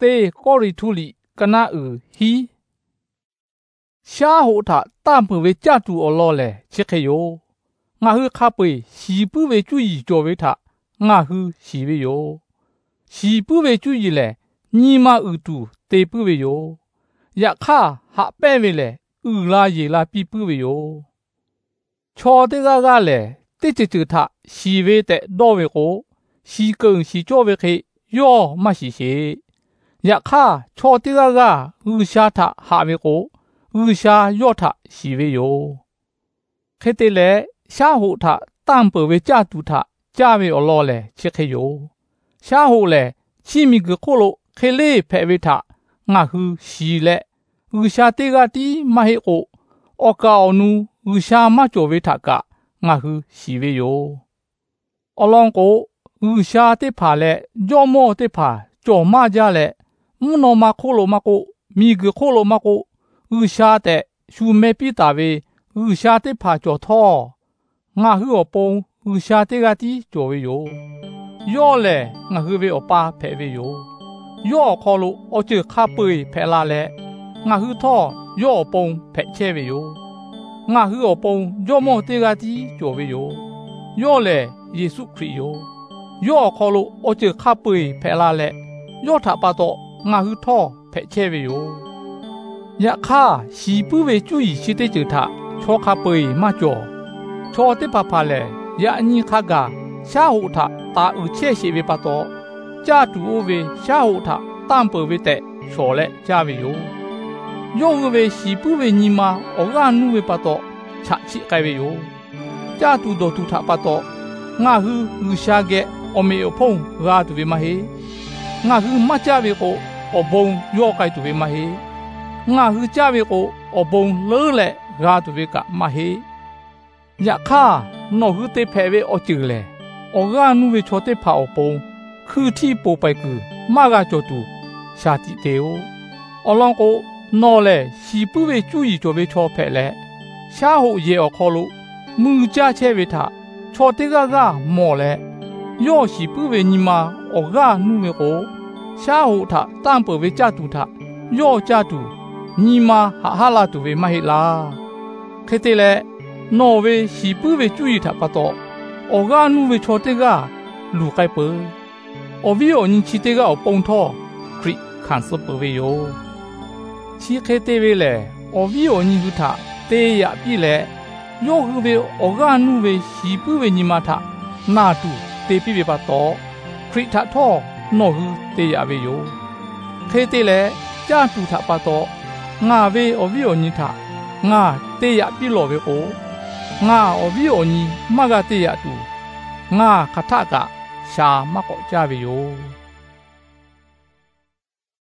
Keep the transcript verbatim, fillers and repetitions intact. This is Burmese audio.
တေကောရီထူလီကနာအူဟီရှာဟိုတာတမ်ပဝေကြတူအလောလေချစ်ခေယောငါဟုခပွေရှီပူဝေကျူဤကြော်ဝေထငါဟုရှီဝေယောရှီပူဝေကျူဤလေညီမအူတူတေပူဝေယောယခဟာပဲ့ဝေလေဥလာရေလာပြပူဝေယောချောတေကကလေတိချချထရှီဝေတဲ့တော့ဝေကိုရှီကုံရှီကြောဝေခေယောမရှိရှိယခချောတေကကဥရှာထဟာဝေကိုဥရှာယောထရှီဝေယောခေတေလေရှာဟိုထတမ်ပဝေကြတူထကြဝေအလောလေချစ်ခေယောရှာဟိုလေချီမီကခိုလိုခေလေဖဲဝေထငါဟုရှီလေဥရှာတေကတီမဟေကိုအကောနူဥရှာမကြောဝေထကငါဟုရှီဝေယောအလောင်းကိုဥရှာတေဖာလေဂျောမောတေဖာကြောမကြလေမုနောမခိုလိုမကိုမီကခိုလိုမကိုဥရှာတဲ့ရှူမေပိတာဝေဥရှာတေဖာကြောထောငါဟုအပုံဥရှာတေကတီကြောဝေယောယောလေငါဟုဝေအပါဖဲဝေယောယောခေါ်လို့အချေခပွေဖဲလာလေငါဟုထောယောအပုံဖဲချဲဝေယောငါဟုအပုံယောမောတေကတီကြောဝေယောယောလေယေရှုခရစ်ယောယောခေါ်လို့အချေခပွေဖဲလာလေယောထပါတော့ငါဟုထောဖဲချဲဝေယောယခရှီပူဝေကျူဤရှိတေကျထချောခပွေမကြောချောတေပပါလေယအညီခကရှာဟုထတာဥချေရှိဝေပါတော့ကြတူဝေရှာဟုထတမ်ပဝေတဲ့ချောလေကြဝေယောယောဝေရှီပူဝေညီမဩဂနုဝေပါတော့ချချိကဲဝေယောကြတူတော်တူထပါတော့ငါဟုဥရှာကဲအမေအဖုံရာတူဝေမဟေငါဟုမကြဝေကိုအဘုံယောကဲတူဝေမဟေငါဟုကြဝေကိုအဘုံလဲလေရာတူဝေကမဟေယခနော်ဟုတေဖဲဝေအကျူလေဩဂနုဝေချောတေဖာအပုံခူတီပိုပိုက်ကူမကကြောတူရှာတိတေယောအလောင်းကိုနော်လေရှီပူဝေကျူဤကြောဝေချောဖဲလေရှာဟုရေအခေါ်လို့မူကြချဲဝေထချောတေကကမော်လေယောရှီပူဝေညီမဩဂနုဝေကိုရှာဟုထတမ်ပဝေကြတူထယောကြတူညီမဟာဟာလာတူဝေမဟိလာခေတေလေနော်ဝေရှီပူဝေကျူဤထပါတော့ဩဂနုဝေချောတေကလူကိုက်ပအဝီယိုညချီတေကအပုံထောခရစ်ခန်စပဝေယောချီခေတေဝေလေအဝီယိုညဟုထတေရပြီလေယောဟုဝေဩဂနုဝေရှီပူဝေညီမထနာတူတေပြီပေပါတော့ခရစ်ထထောနော်ဟုတေရဝေယောခေတေလေကြတူထပါတော့ငါဝေအဝီယိုညထငါတေရပြီလောဝေကိုငါအဝီယိုညမကတေရတူငါခထကရှာမကောကြပြီယော